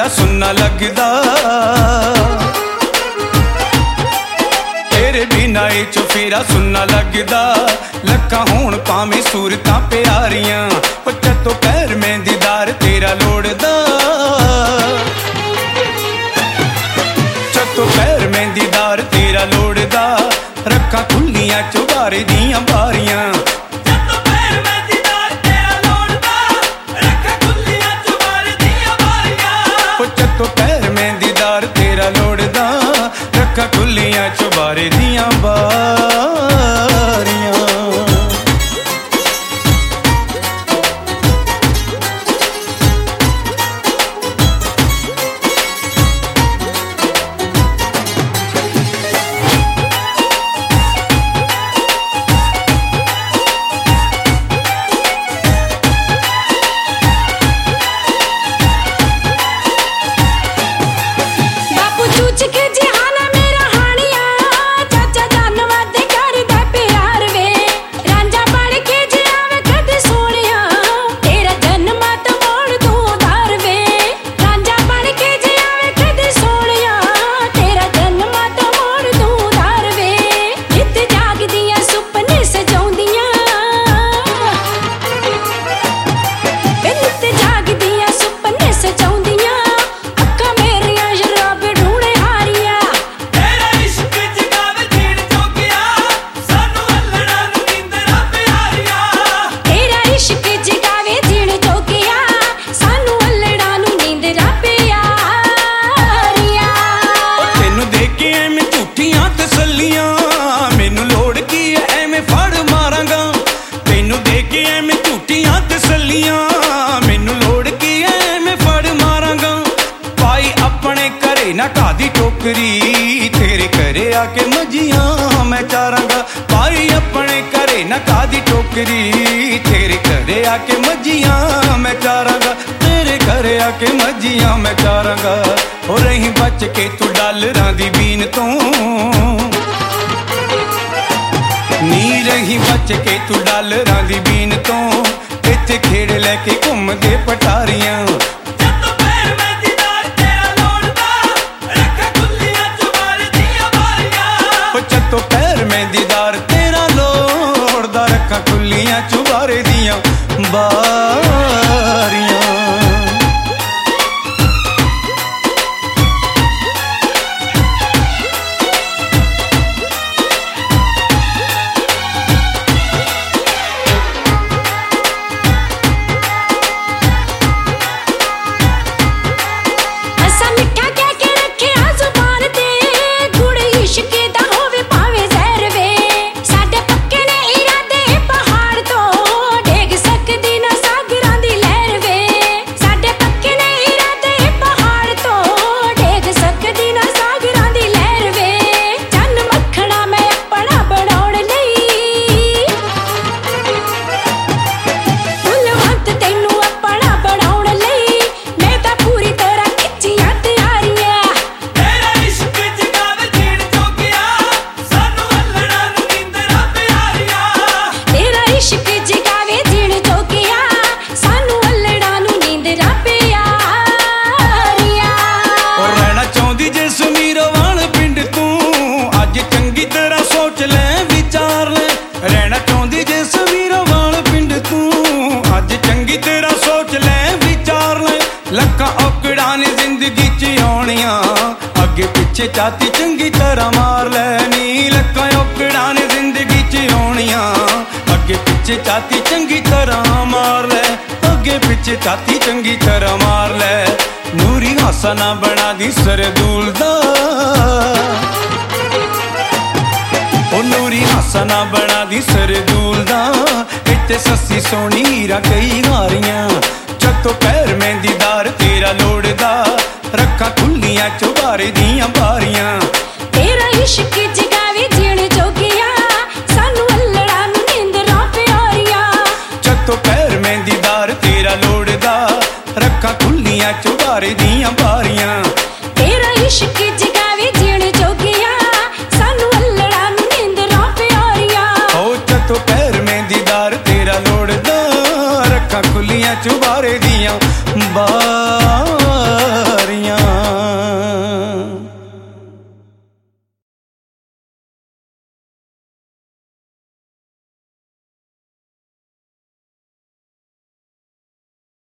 सुन्ना लगदा, तेरे बिना ए चुफेरा सुन्ना लगदा। लक्कां होण भावें सूरतां प्यारियां, चत्तो पैर मैं दीदार तेरा लोड़दा। चत्तो पैर मैं दीदार तेरा लोड़दा, रखां खुल्लियां चुबारे दियां बारियां। चत्तो पैर मैं दीदार तेरा लोड़दा, रखां खुल्लियां चुबारे दियां बारियां। ना कादी टोकरी तेरे घरे आके मजियां मैं चारांगा। भाई अपने घरे ना कादी टोकरी तेरे घरे आके मजियां मैं चारांगा। तेरे घरे आके मजियां मैं चारांगा। हो रही बच के तू डालरां दी बीन तो, नी रही बच के तू डालरां दी बीन तो। इत्थे खेड़ लैके घूमदे पटारियां। चत्तो पैर मैं दीदार तेरा लोड़दा, रखां खुल्लियां चुबारे दियां बारियां। लक्कां औकड़ां ने जिंदगी च आउणियां, अगे पिछे चाती चंगी तरह मार लैनी। लक्कां औकड़ां ने जिंदगी च आउणियां, अगे पिछे चाती चंगी तरह मार लै। अगे पिछे चाती चंगी तरह मार लै। नूरी हासा ना बना दी सरदूल दा, ओ नूरी हासा ना बना दी सरदूल दा। इत्ते सस्सी सोहनी हीरा कई हारियां। चत्तो पैर मैं दीदार तेरा लोड़दा, रखां खुल्लियां चुबारे दियां बारियां। तेरा इश्क जगावे जीण जोगिया, सानू अल्लड़ां नूं नींदरां प्यारियां। चत्तो पैर मैं दीदार तेरा लोड़दा, रखां खुल्लियां चुबारे दियां बारियां। तेरा इश्क जगावे जीण जोगिया, सानू अल्लड़ां नूं नींदरां प्यारियां। ओ चत्तो पैर मैं दीदार तेरा लोड़दा, रखां खुल्लियां चुबारे दियां बारियां।